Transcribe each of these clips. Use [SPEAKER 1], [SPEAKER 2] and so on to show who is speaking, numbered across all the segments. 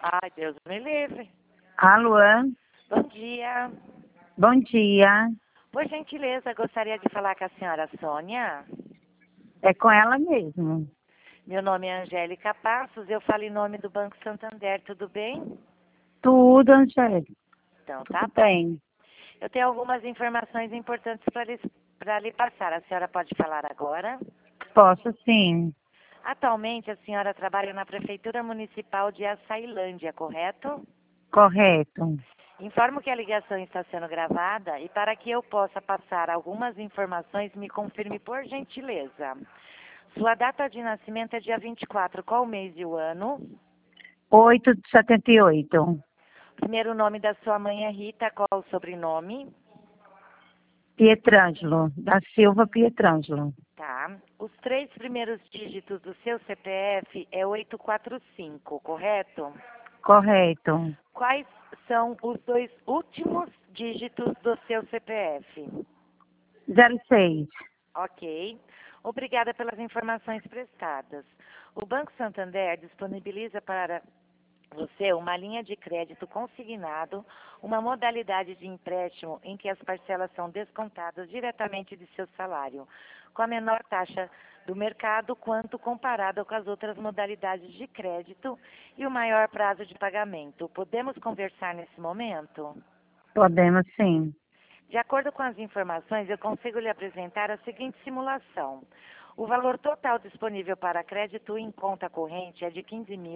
[SPEAKER 1] Ai, Deus me livre.
[SPEAKER 2] Alô?
[SPEAKER 1] Bom dia.
[SPEAKER 2] Bom dia.
[SPEAKER 1] Por gentileza, gostaria de falar com a senhora Sônia.
[SPEAKER 2] É com ela mesmo.
[SPEAKER 1] Meu nome é Angélica Passos, eu falo em nome do Banco Santander, tudo bem?
[SPEAKER 2] Tudo, Angélica.
[SPEAKER 1] Então, tá
[SPEAKER 2] Tudo
[SPEAKER 1] bom.
[SPEAKER 2] bem.
[SPEAKER 1] Eu tenho algumas informações importantes para lhe passar. A senhora pode falar agora?
[SPEAKER 2] Posso sim.
[SPEAKER 1] Atualmente, a senhora trabalha na Prefeitura Municipal de Açailândia, correto?
[SPEAKER 2] Correto.
[SPEAKER 1] Informo que a ligação está sendo gravada e para que eu possa passar algumas informações, me confirme por gentileza. Sua data de nascimento é dia 24, qual o mês e o ano?
[SPEAKER 2] 8 de 78.
[SPEAKER 1] Primeiro nome da sua mãe é Rita, qual o sobrenome?
[SPEAKER 2] Pietrangelo. Da Silva Pietrangelo.
[SPEAKER 1] Tá. Os 3 primeiros dígitos do seu CPF é 845, correto?
[SPEAKER 2] Correto.
[SPEAKER 1] Quais são os 2 últimos dígitos do seu CPF?
[SPEAKER 2] 06.
[SPEAKER 1] Ok. Obrigada pelas informações prestadas. O Banco Santander disponibiliza para você uma linha de crédito consignado, uma modalidade de empréstimo em que as parcelas são descontadas diretamente de seu salário, com a menor taxa do mercado quanto comparada com as outras modalidades de crédito e o maior prazo de pagamento. Podemos conversar nesse momento?
[SPEAKER 2] Podemos sim.
[SPEAKER 1] De acordo com as informações, eu consigo lhe apresentar a seguinte simulação. O valor total disponível para crédito em conta corrente é de R$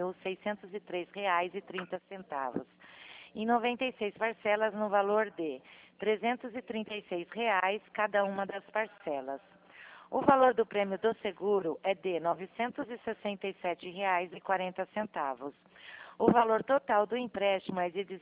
[SPEAKER 1] 15.603,30, em 96 parcelas no valor de R$ 336 cada uma das parcelas. O valor do prêmio do seguro é de R$ 967,40. O valor total do empréstimo é de R$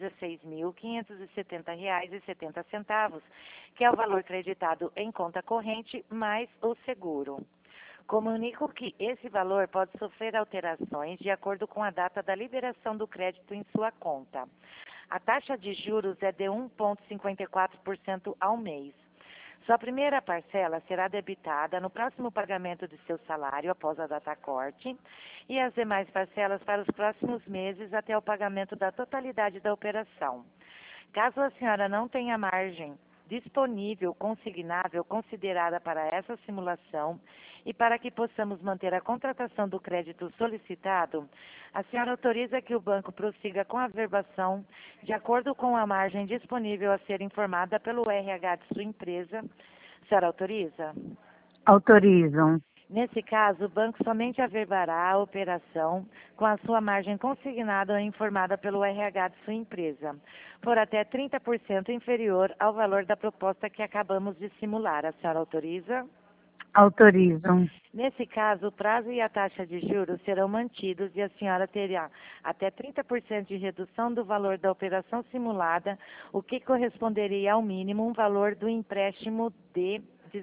[SPEAKER 1] 16.570,70, que é o valor creditado em conta corrente mais o seguro. Comunico que esse valor pode sofrer alterações de acordo com a data da liberação do crédito em sua conta. A taxa de juros é de 1,54% ao mês. Sua primeira parcela será debitada no próximo pagamento de seu salário após a data corte e as demais parcelas para os próximos meses até o pagamento da totalidade da operação. Caso a senhora não tenha margem disponível, consignável, considerada para essa simulação e para que possamos manter a contratação do crédito solicitado, a senhora autoriza que o banco prossiga com a verbação de acordo com a margem disponível a ser informada pelo RH de sua empresa. A senhora autoriza?
[SPEAKER 2] Autorizo.
[SPEAKER 1] Nesse caso, o banco somente averbará a operação com a sua margem consignada ou informada pelo RH de sua empresa, por até 30% inferior ao valor da proposta que acabamos de simular. A senhora autoriza?
[SPEAKER 2] Autorizo.
[SPEAKER 1] Nesse caso, o prazo e a taxa de juros serão mantidos e a senhora terá até 30% de redução do valor da operação simulada, o que corresponderia ao mínimo um valor do empréstimo de R$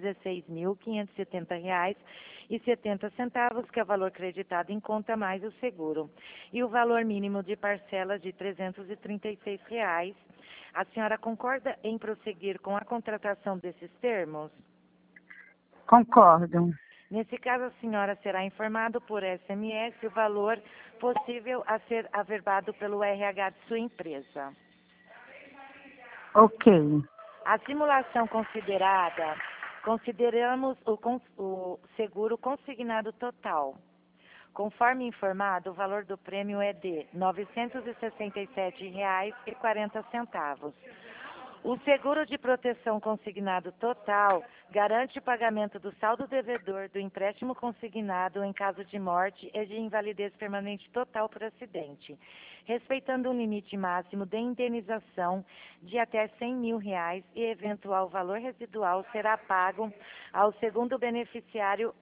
[SPEAKER 1] 16.570,70, que é o valor creditado em conta mais o seguro, e o valor mínimo de parcelas de R$ 336. A senhora concorda em prosseguir com a contratação desses termos?
[SPEAKER 2] Concordo.
[SPEAKER 1] Nesse caso, a senhora será informado por SMS o valor possível a ser averbado pelo RH de sua empresa.
[SPEAKER 2] Ok.
[SPEAKER 1] A simulação considerada, consideramos o seguro consignado total. Conforme informado, o valor do prêmio é de R$ 967,40. O seguro de proteção consignado total garante o pagamento do saldo devedor do empréstimo consignado em caso de morte e de invalidez permanente total por acidente, respeitando um limite máximo de indenização de até R$ 100 mil e eventual valor residual será pago ao segundo beneficiário.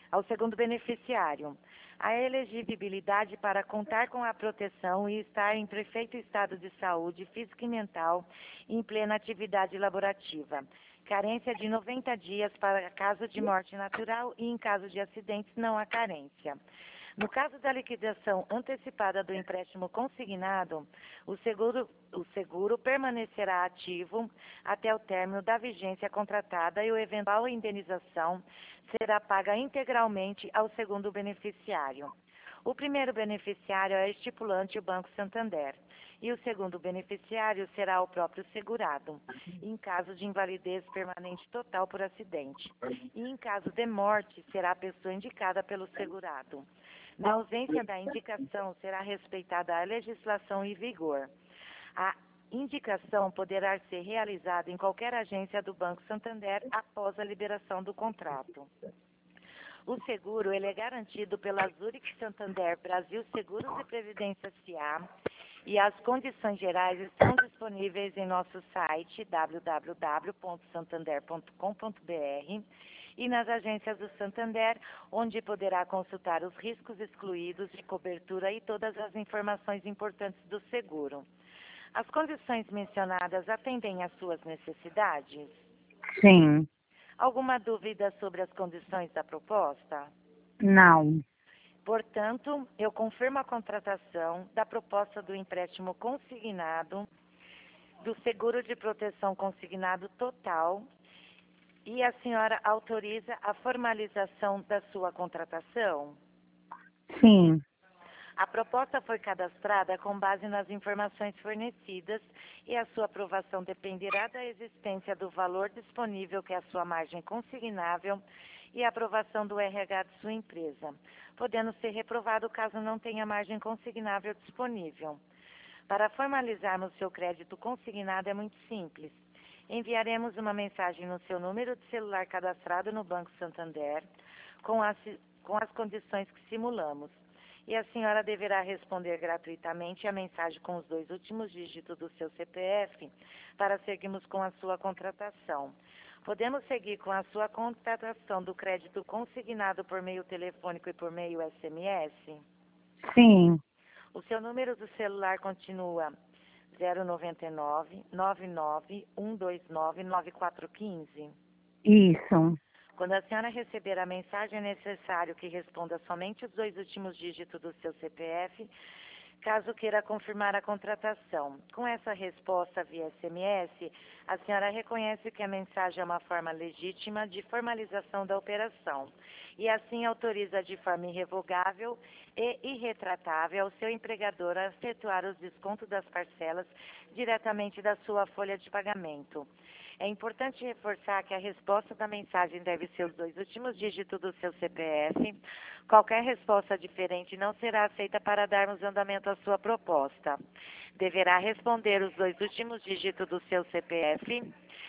[SPEAKER 1] A elegibilidade para contar com a proteção e estar em perfeito estado de saúde física e mental em plena atividade laborativa. Carência de 90 dias para caso de morte natural e em caso de acidentes não há carência. No caso da liquidação antecipada do empréstimo consignado, o seguro permanecerá ativo até o término da vigência contratada e a eventual indenização será paga integralmente ao segundo beneficiário. O primeiro beneficiário é estipulante o Banco Santander e o segundo beneficiário será o próprio segurado, em caso de invalidez permanente total por acidente. E em caso de morte, será a pessoa indicada pelo segurado. Na ausência da indicação, será respeitada a legislação em vigor. A indicação poderá ser realizada em qualquer agência do Banco Santander após a liberação do contrato. O seguro ele é garantido pela Zurich Santander Brasil Seguros e Previdência S.A. e as condições gerais estão disponíveis em nosso site www.santander.com.br e nas agências do Santander, onde poderá consultar os riscos excluídos de cobertura e todas as informações importantes do seguro. As condições mencionadas atendem às suas necessidades?
[SPEAKER 2] Sim.
[SPEAKER 1] Alguma dúvida sobre as condições da proposta?
[SPEAKER 2] Não.
[SPEAKER 1] Portanto, eu confirmo a contratação da proposta do empréstimo consignado, do seguro de proteção consignado total, e a senhora autoriza a formalização da sua contratação?
[SPEAKER 2] Sim.
[SPEAKER 1] A proposta foi cadastrada com base nas informações fornecidas e a sua aprovação dependerá da existência do valor disponível, que é a sua margem consignável, e a aprovação do RH de sua empresa, podendo ser reprovado caso não tenha margem consignável disponível. Para formalizarmos seu crédito consignado é muito simples. Enviaremos uma mensagem no seu número de celular cadastrado no Banco Santander com as condições que simulamos. E a senhora deverá responder gratuitamente a mensagem com os 2 últimos dígitos do seu CPF para seguirmos com a sua contratação. Podemos seguir com a sua contratação do crédito consignado por meio telefônico e por meio SMS?
[SPEAKER 2] Sim.
[SPEAKER 1] O seu número do celular continua 099 99 129 9415.
[SPEAKER 2] Isso.
[SPEAKER 1] Quando a senhora receber a mensagem, é necessário que responda somente os 2 últimos dígitos do seu CPF, caso queira confirmar a contratação. Com essa resposta via SMS, a senhora reconhece que a mensagem é uma forma legítima de formalização da operação e assim autoriza de forma irrevogável e irretratável ao seu empregador a efetuar os descontos das parcelas diretamente da sua folha de pagamento. É importante reforçar que a resposta da mensagem deve ser os 2 últimos dígitos do seu CPF. Qualquer resposta diferente não será aceita para darmos andamento à sua proposta. Deverá responder os 2 últimos dígitos do seu CPF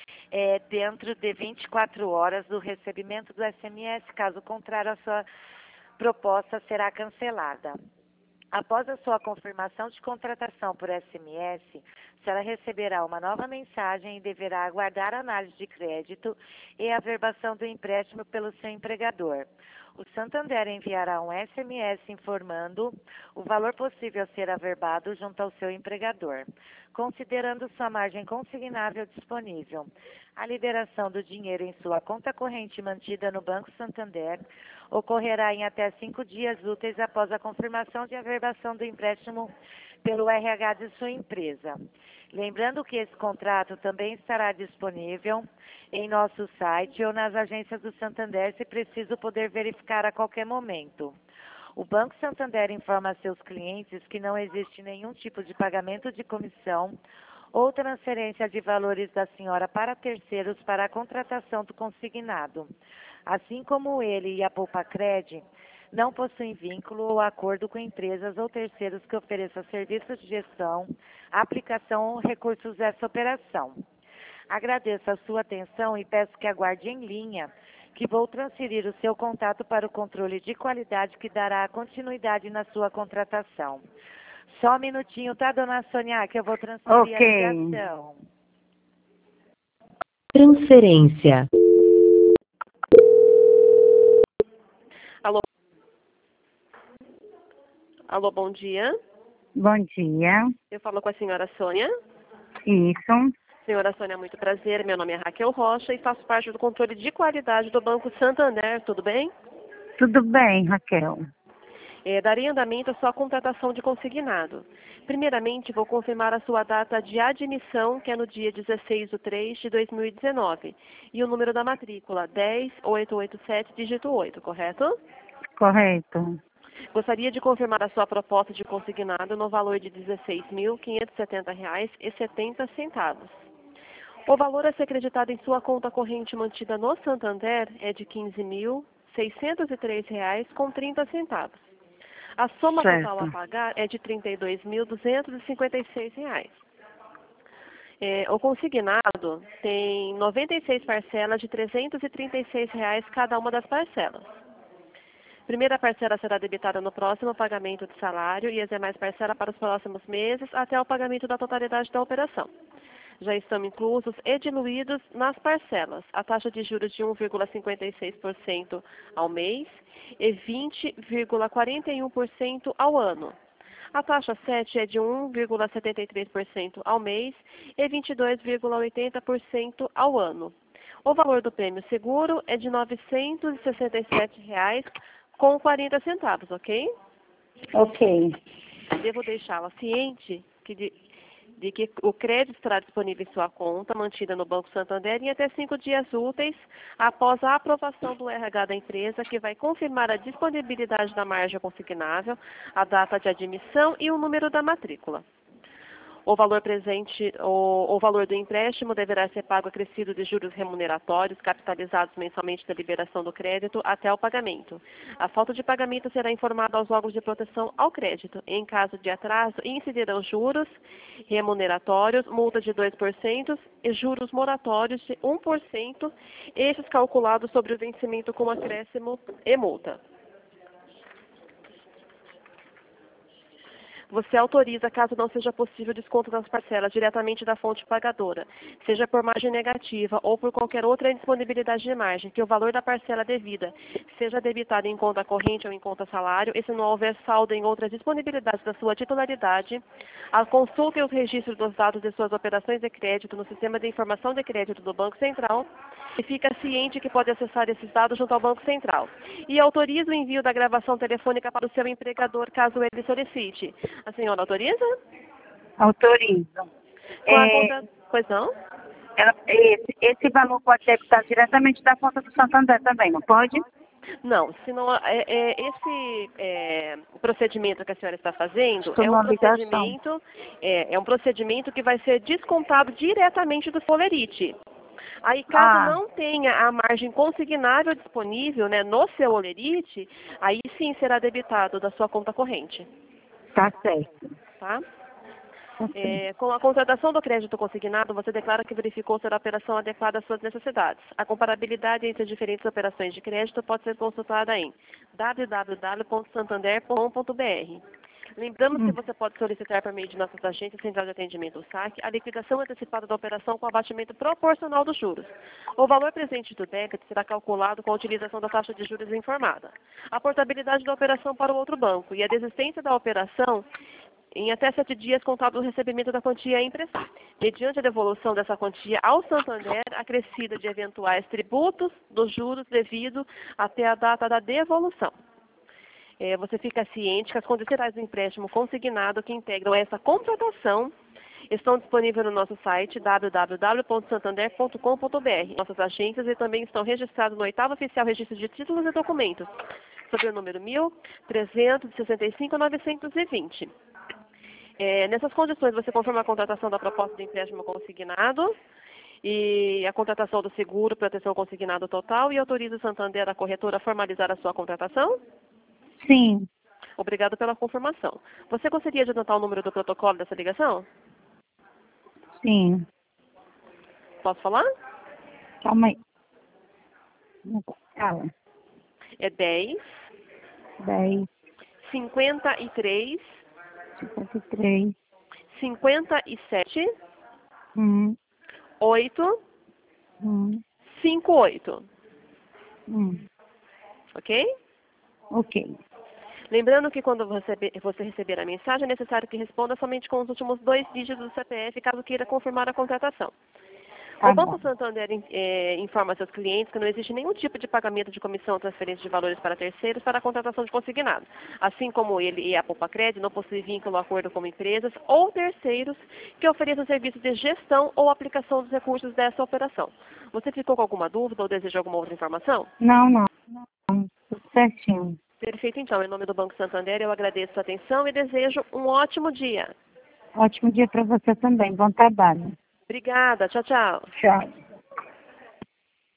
[SPEAKER 1] dentro de 24 horas do recebimento do SMS. Caso contrário, a sua proposta será cancelada. Após a sua confirmação de contratação por SMS, a senhora receberá uma nova mensagem e deverá aguardar a análise de crédito e a averbação do empréstimo pelo seu empregador. O Santander enviará um SMS informando o valor possível a ser averbado junto ao seu empregador, considerando sua margem consignável disponível. A liberação do dinheiro em sua conta corrente mantida no Banco Santander ocorrerá em até 5 dias úteis após a confirmação de averbação do empréstimo pelo RH de sua empresa. Lembrando que esse contrato também estará disponível em nosso site ou nas agências do Santander, se preciso poder verificar a qualquer momento. O Banco Santander informa a seus clientes que não existe nenhum tipo de pagamento de comissão ou transferência de valores da senhora para terceiros para a contratação do consignado. Assim como ele e a Poupacred não possuem vínculo ou acordo com empresas ou terceiros que ofereçam serviços de gestão, aplicação ou recursos dessa operação. Agradeço a sua atenção e peço que aguarde em linha, que vou transferir o seu contato para o controle de qualidade que dará continuidade na sua contratação. Só um minutinho, tá, dona Sônia, que eu vou transferir a ligação.
[SPEAKER 3] Transferência. Alô? Alô, bom dia.
[SPEAKER 2] Bom dia.
[SPEAKER 3] Eu falo com a senhora Sônia.
[SPEAKER 2] Isso.
[SPEAKER 3] Senhora Sônia, muito prazer. Meu nome é Raquel Rocha e faço parte do controle de qualidade do Banco Santander. Tudo bem?
[SPEAKER 2] Tudo bem, Raquel.
[SPEAKER 3] Darei andamento à sua contratação de consignado. Primeiramente, vou confirmar a sua data de admissão, que é no dia 16/3/2019, e o número da matrícula, 10887, dígito 8, correto?
[SPEAKER 2] Correto.
[SPEAKER 3] Gostaria de confirmar a sua proposta de consignado no valor de R$ 16.570,70. O valor a ser acreditado em sua conta corrente mantida no Santander é de R$ 15.603,30. A soma total a
[SPEAKER 2] Certo.
[SPEAKER 3] pagar é de R$ 32.256. O consignado tem 96 parcelas de R$ 336 cada uma das parcelas. Primeira parcela será debitada no próximo pagamento de salário e as demais parcelas para os próximos meses até o pagamento da totalidade da operação. Já estão inclusos e diluídos nas parcelas a taxa de juros de 1,56% ao mês e 20,41% ao ano. A taxa 7 é de 1,73% ao mês e 22,80% ao ano. O valor do prêmio seguro é de R$ 967,40, ok?
[SPEAKER 2] Ok.
[SPEAKER 3] Devo deixá-la ciente de que o crédito estará disponível em sua conta, mantida no Banco Santander, em até 5 dias úteis após a aprovação do RH da empresa, que vai confirmar a disponibilidade da margem consignável, a data de admissão e o número da matrícula. O valor do empréstimo deverá ser pago acrescido de juros remuneratórios capitalizados mensalmente da liberação do crédito até o pagamento. A falta de pagamento será informada aos órgãos de proteção ao crédito. Em caso de atraso, incidirão juros remuneratórios, multa de 2% e juros moratórios de 1%, estes calculados sobre o vencimento com acréscimo e multa. Você autoriza, caso não seja possível, desconto das parcelas diretamente da fonte pagadora, seja por margem negativa ou por qualquer outra indisponibilidade de margem, que o valor da parcela devida seja debitado em conta corrente ou em conta salário, e se não houver saldo em outras disponibilidades da sua titularidade, consulte os registros dos dados de suas operações de crédito no Sistema de Informação de Crédito do Banco Central e fica ciente que pode acessar esses dados junto ao Banco Central. E autoriza o envio da gravação telefônica para o seu empregador, caso ele solicite. A senhora autoriza?
[SPEAKER 2] Autorizo.
[SPEAKER 3] Com a conta... Pois não?
[SPEAKER 2] Esse valor pode debitar diretamente da conta do Santander também, não pode?
[SPEAKER 3] Não, senão esse procedimento que a senhora está fazendo
[SPEAKER 2] Estou numa ligação.
[SPEAKER 3] é um procedimento que vai ser descontado diretamente do Solerite. Aí, caso não tenha a margem consignável disponível, né, no seu Olerite, aí sim será debitado da sua conta corrente.
[SPEAKER 2] Tá certo.
[SPEAKER 3] Tá? Com a contratação do crédito consignado, você declara que verificou ser a operação adequada às suas necessidades. A comparabilidade entre as diferentes operações de crédito pode ser consultada em www.santander.com.br. Lembramos que você pode solicitar por meio de nossas agências Central de Atendimento, o SAC, a liquidação antecipada da operação com abatimento proporcional dos juros. O valor presente do débito será calculado com a utilização da taxa de juros informada, a portabilidade da operação para o outro banco e a desistência da operação em até 7 dias contado do recebimento da quantia a emprestar, mediante a devolução dessa quantia ao Santander, acrescida de eventuais tributos dos juros devido até a data da devolução. Você fica ciente que as condicionais do empréstimo consignado que integram essa contratação estão disponíveis no nosso site www.santander.com.br, nossas agências, e também estão registrados no 8º Oficial Registro de Títulos e Documentos, sob o número 1.365.920. Nessas condições, você confirma a contratação da proposta de empréstimo consignado e a contratação do seguro, proteção consignado total, e autoriza o Santander, a corretora, a formalizar a sua contratação?
[SPEAKER 2] Sim.
[SPEAKER 3] Obrigado pela confirmação. Você gostaria de anotar o número do protocolo dessa ligação?
[SPEAKER 2] Sim.
[SPEAKER 3] Posso falar?
[SPEAKER 2] Calma aí. Fala.
[SPEAKER 3] É 10,
[SPEAKER 2] 10,
[SPEAKER 3] 53,
[SPEAKER 2] 53,
[SPEAKER 3] 57, 8, 58. Ok?
[SPEAKER 2] Ok.
[SPEAKER 3] Lembrando que quando você receber a mensagem, é necessário que responda somente com os últimos 2 dígitos do CPF, caso queira confirmar a contratação. O Banco Santander informa seus clientes que não existe nenhum tipo de pagamento de comissão ou transferência de valores para terceiros para a contratação de consignado. Assim como ele e a Poupa-Cred não possuem vínculo ou acordo com empresas ou terceiros que ofereçam serviços de gestão ou aplicação dos recursos dessa operação. Você ficou com alguma dúvida ou deseja alguma outra informação?
[SPEAKER 2] Não. Tudo certinho.
[SPEAKER 3] Perfeito, então. Em nome do Banco Santander, eu agradeço a atenção e desejo um ótimo dia.
[SPEAKER 2] Ótimo dia para você também. Bom trabalho.
[SPEAKER 3] Obrigada. Tchau, tchau.
[SPEAKER 2] Tchau.